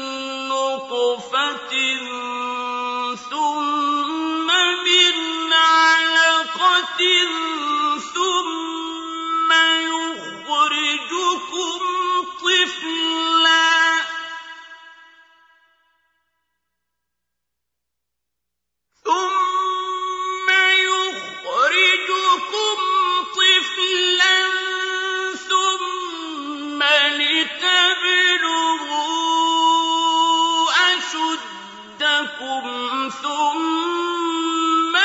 نطفة ثم من علقة ثم يخرجكم طفلا ثم يخرجكم طفلا ثم لتبلغوا أشدكم ثم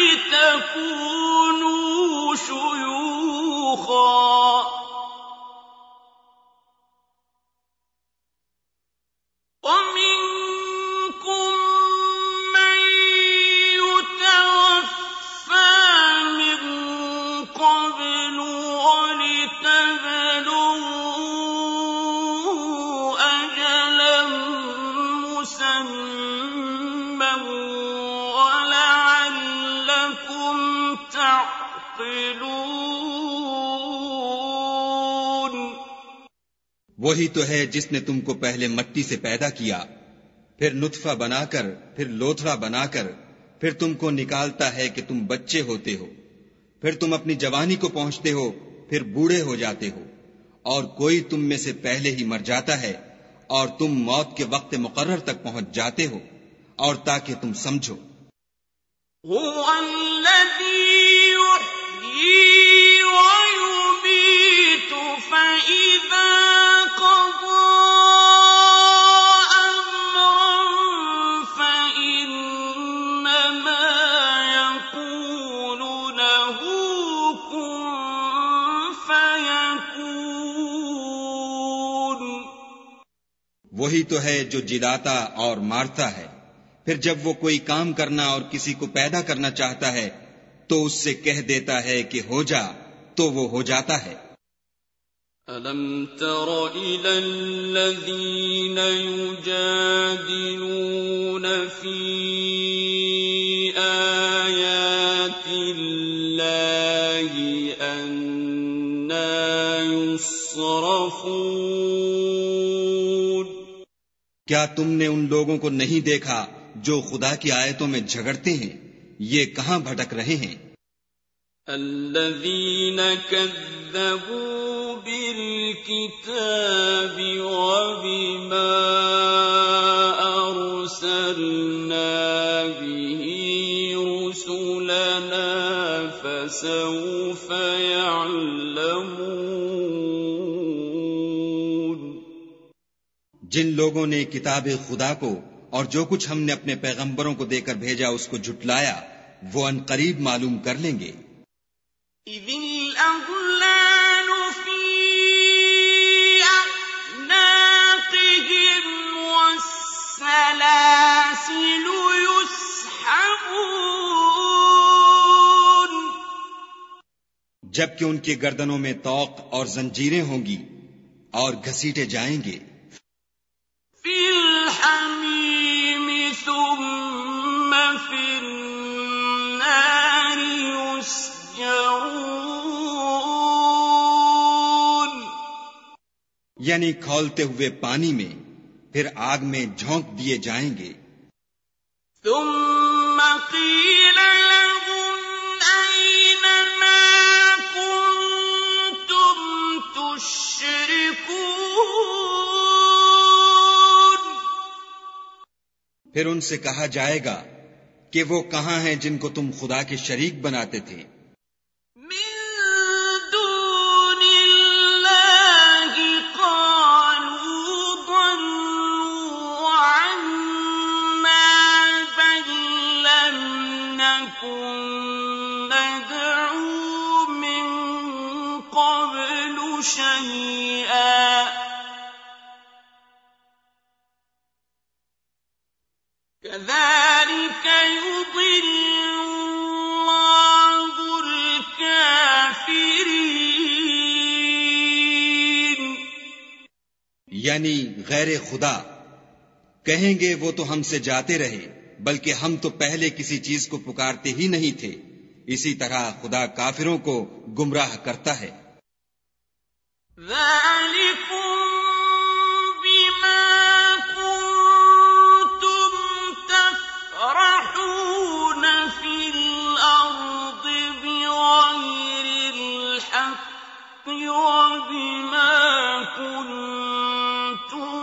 لتكونوا شيوخا ومنكم من يتوفى من قبل ولتبلغوا أجلا مسمى ولعلكم تعقلون۔ وہی تو ہے جس نے تم کو پہلے مٹی سے پیدا کیا، پھر نطفہ بنا کر، پھر لوتھڑا بنا کر، پھر تم کو نکالتا ہے کہ تم بچے ہوتے ہو، پھر تم اپنی جوانی کو پہنچتے ہو، پھر بوڑھے ہو جاتے ہو، اور کوئی تم میں سے پہلے ہی مر جاتا ہے، اور تم موت کے وقت مقرر تک پہنچ جاتے ہو، اور تاکہ تم سمجھو۔ هو الذي يحيي ويميت فإذا قضى أمرا فإنما يقول له كن فيكون۔ وہی تو ہے جو جلاتا اور مارتا ہے، پھر جب وہ کوئی کام کرنا اور کسی کو پیدا کرنا چاہتا ہے تو اس سے کہہ دیتا ہے کہ ہو جا، تو وہ ہو جاتا ہے۔ أَلَمْ تَرَ إِلَى الَّذِينَ يُجَادِلُونَ فِي آيَاتِ اللَّهِ أَنَّىٰ يُصْرَفُونَ۔ کیا تم نے ان لوگوں کو نہیں دیکھا جو خدا کی آیتوں میں جھگڑتے ہیں؟ یہ کہاں بھٹک رہے ہیں؟ الذين كذبوا بالكتاب وبما أرسلنا به رسلنا جن لوگوں نے کتاب خدا کو اور جو کچھ ہم نے اپنے پیغمبروں کو دے کر بھیجا اس کو جھٹلایا، وہ ان قریب معلوم کر لیں گے۔ اذ الاغلال في اعناقهم والسلاسل يسحبون، جبکہ ان کی گردنوں میں طوق اور زنجیریں ہوں گی اور گھسیٹے جائیں گے۔ فی الحمیم ثم فی النار یسجرون، یعنی کھولتے ہوئے پانی میں، پھر آگ میں جھونک دیے جائیں گے۔ ثم قیل لهم أين ما كنتم تشركون، پھر ان سے کہا جائے گا کہ وہ کہاں ہیں جن کو تم خدا کے شریک بناتے تھے؟ من دون اللہ، قالوا ضلوا عنا بل لم نكن ندعو من قبل شيئا كذلك يضل الله الكافرين، یعنی غیر خدا کہیں گے وہ تو ہم سے جاتے رہے، بلکہ ہم تو پہلے کسی چیز کو پکارتے ہی نہیں تھے۔ اسی طرح خدا کافروں کو گمراہ کرتا ہے۔ ذَلِكُمْ بِمَا كُنتُمْ تَفْرَحُونَ فِي الْأَرْضِ بِغَيْرِ الْحَقِّ وَبِمَا كُنتُمْ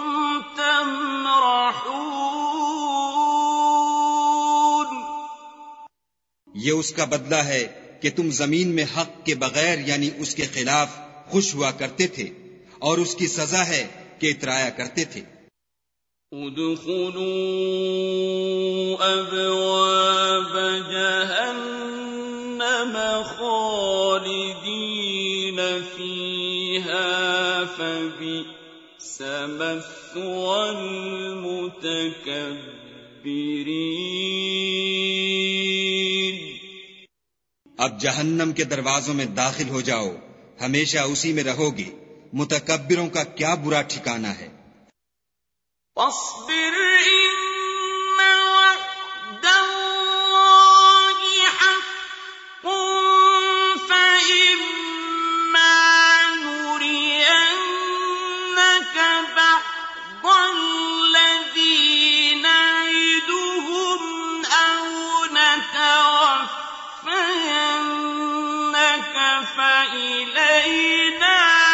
تَمْرَحُونَ، یہ اس کا بدلہ ہے کہ تم زمین میں حق کے بغیر یعنی اس کے خلاف خوش ہوا کرتے تھے، اور اس کی سزا ہے کہ اترایا کرتے تھے۔ ادخلوا ابواب جہنم خالدین فیہا فبئس مثوى المتکبرین، اب جہنم کے دروازوں میں داخل ہو جاؤ، ہمیشہ اسی میں رہو گے، متکبروں کا کیا برا ٹھکانہ ہے۔ واصبر ان وعد اللہ حق فإما نرینک بعض الذی نعدهم او نتوفینک فإلینا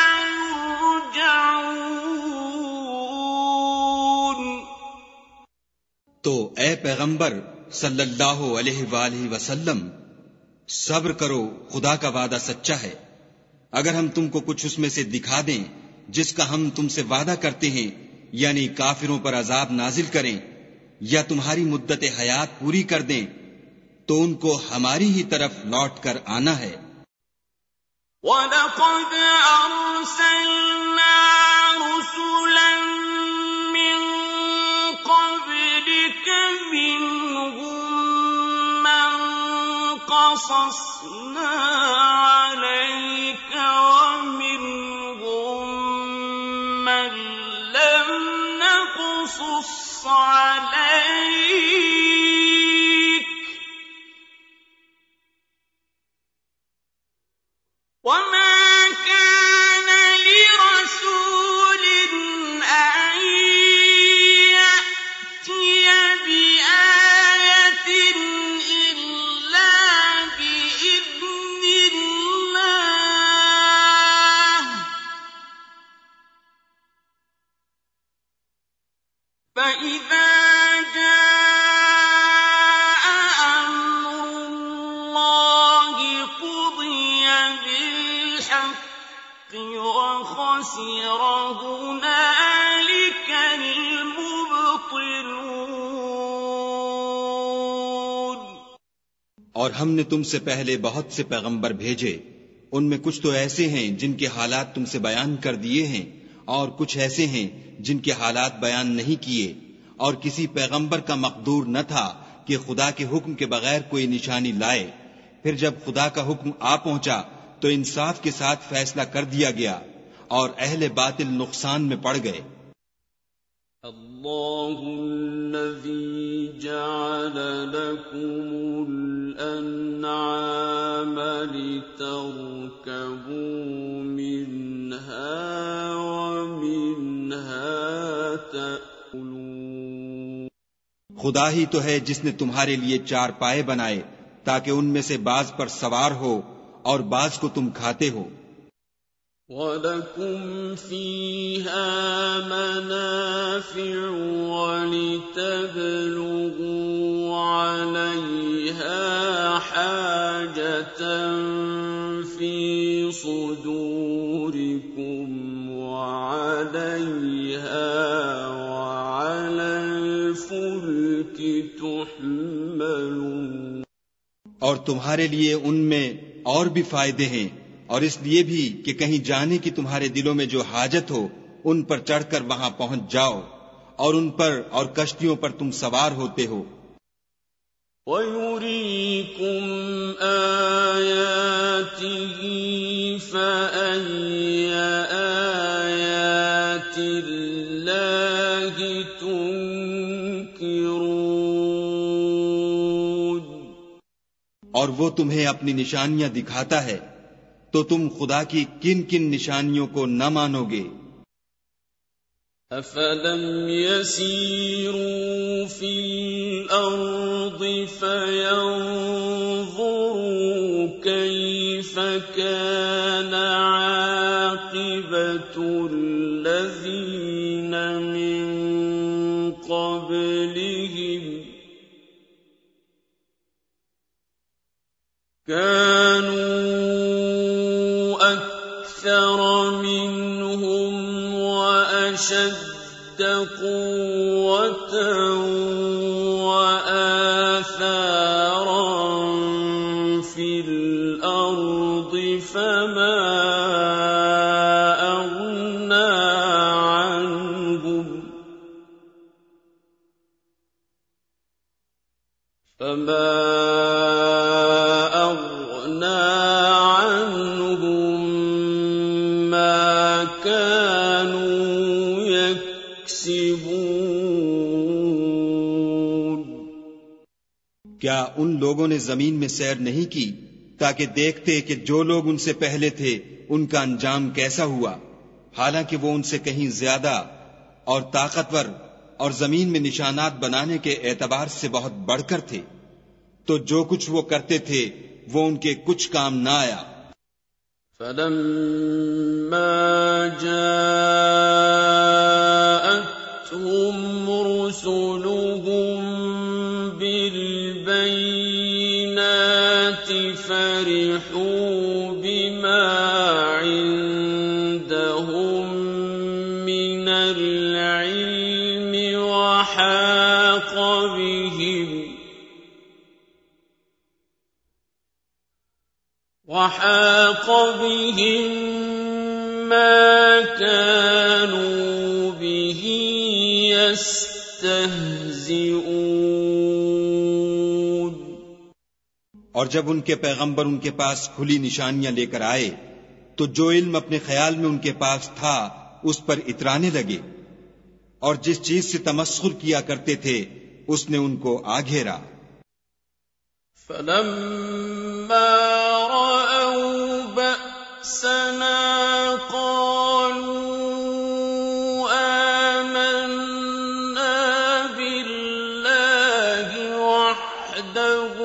تو اے پیغمبر صلی اللہ علیہ وآلہ وسلم، صبر کرو، خدا کا وعدہ سچا ہے۔ اگر ہم تم کو کچھ اس میں سے دکھا دیں جس کا ہم تم سے وعدہ کرتے ہیں، یعنی کافروں پر عذاب نازل کریں یا تمہاری مدت حیات پوری کر دیں، تو ان کو ہماری ہی طرف لوٹ کر آنا ہے۔ وَلَقَدْ أَرْسَلْنَا رُسُلًا مِّن قَبْلِكَ مِنْهُم مَّن قَصَصْنَا عَلَيْكَ وَمِنْهُم مَّن لَّمْ نَقْصُصْ عَلَيْكَ وَمَا كَانَ لِرَسُولٍ أَن يَأْتِيَ بِآيَةٍ إِلَّا بِإِذْنِ اللَّهِ ۚ فَإِذَا جَاءَ أَمْرُ اللَّهِ قُضِيَ بِالْحَقِّ وَخَسِرَ هُنَالِكَ اور ہم نے تم سے پہلے بہت سے پیغمبر بھیجے، ان میں کچھ تو ایسے ہیں جن کے حالات تم سے بیان کر دیے ہیں، اور کچھ ایسے ہیں جن کے حالات بیان نہیں کیے، اور کسی پیغمبر کا مقدور نہ تھا کہ خدا کے حکم کے بغیر کوئی نشانی لائے۔ پھر جب خدا کا حکم آ پہنچا تو انصاف کے ساتھ فیصلہ کر دیا گیا، اور اہل باطل نقصان میں پڑ گئے۔ اللہ الذی جعل لکم الانعام لترکبوا منها ومنها تأکلون۔ خدا ہی تو ہے جس نے تمہارے لیے چار پائے بنائے تاکہ ان میں سے بعض پر سوار ہو اور بعض کو تم کھاتے ہو۔ وَلَكُمْ فِيهَا مَنَافِعُ وَلِتَبْلُغُوا عَلَيْهَا حَاجَةً فِي صُدُورِكُمْ وَعَلَيْهَا وَعَلَى الْفُلْكِ تُحْمَلُونَ۔ اور تمہارے لیے ان میں اور بھی فائدے ہیں، اور اس لیے بھی کہ کہیں جانے کی تمہارے دلوں میں جو حاجت ہو ان پر چڑھ کر وہاں پہنچ جاؤ، اور ان پر اور کشتیوں پر تم سوار ہوتے ہو۔ وَيُرِيكُمْ آيَاتِهِ فَأَيَّ آيَاتِ اللَّهِ تُنكِرُونَ۔ اور وہ تمہیں اپنی نشانیاں دکھاتا ہے تو تم خدا کی کن کن نشانیوں کو نہ مانو گے؟ أَفَلَمْ يَسِيرُوا فِي الْأَرْضِ فَيَنظُرُوا كَيْفَ كَانَ عَاقِبَةُ الَّذِينَ مِن قَبْلِهِمْ كَانُوا أَكْثَرَ مِنْهُمْ وَأَشَدَّ قُوَّةً وَآثَارًا فِي الْأَرْضِ فَمَا أَغْنَى عنهم ما كانوا يكسبون۔ کیا ان لوگوں نے زمین میں سیر نہیں کی تاکہ دیکھتے کہ جو لوگ ان سے پہلے تھے ان کا انجام کیسا ہوا، حالانکہ وہ ان سے کہیں زیادہ اور طاقتور اور زمین میں نشانات بنانے کے اعتبار سے بہت بڑھ کر تھے، تو جو کچھ وہ کرتے تھے وہ ان کے کچھ کام نہ آیا۔ فَلَمَّا جَاءَتْهُمْ رُسُلُهُم بِالْبَيِّنَاتِ فَرِحُوا بِمَا عِندَهُم مِّنَ الْعِلْمِ وحاق بهم ما كانوا به يستهزئون۔ اور جب ان کے پیغمبر ان کے پاس کھلی نشانیاں لے کر آئے تو جو علم اپنے خیال میں ان کے پاس تھا اس پر اترانے لگے، اور جس چیز سے تمسخر کیا کرتے تھے اس نے ان کو آ گھیرا۔ فَلَمَّا رَأَوْا بَأْسَنَا قَالُوا آمَنَّا بِاللَّهِ وَحْدَهُ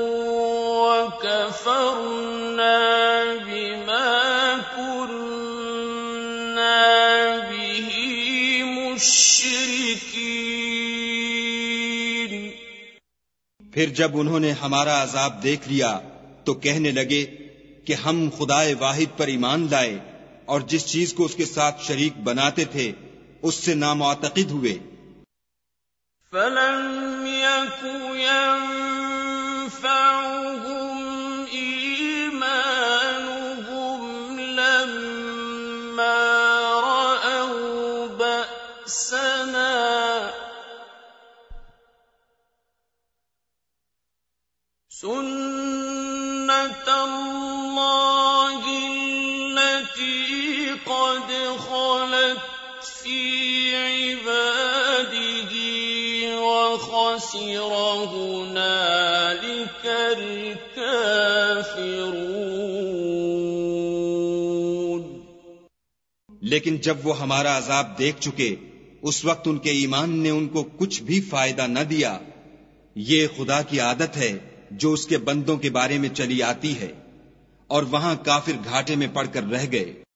وَكَفَرْنَا بِمَا كُنَّا بِهِ مُشْرِكِينَ۔ پھر جب انہوں نے ہمارا عذاب دیکھ لیا تو کہنے لگے کہ ہم خدائے واحد پر ایمان لائے اور جس چیز کو اس کے ساتھ شریک بناتے تھے اس سے نامعتقد ہوئے۔ فَلَمْ يَكُ يَنفَعُهُمْ بأسنا سنة الله التي قد خلت في عباده وخسر هنالك الكافرون۔ لیکن جب وہ ہمارا عذاب دیکھ چکے اس وقت ان کے ایمان نے ان کو کچھ بھی فائدہ نہ دیا۔ یہ خدا کی عادت ہے جو اس کے بندوں کے بارے میں چلی آتی ہے، اور وہاں کافر گھاٹے میں پڑ کر رہ گئے۔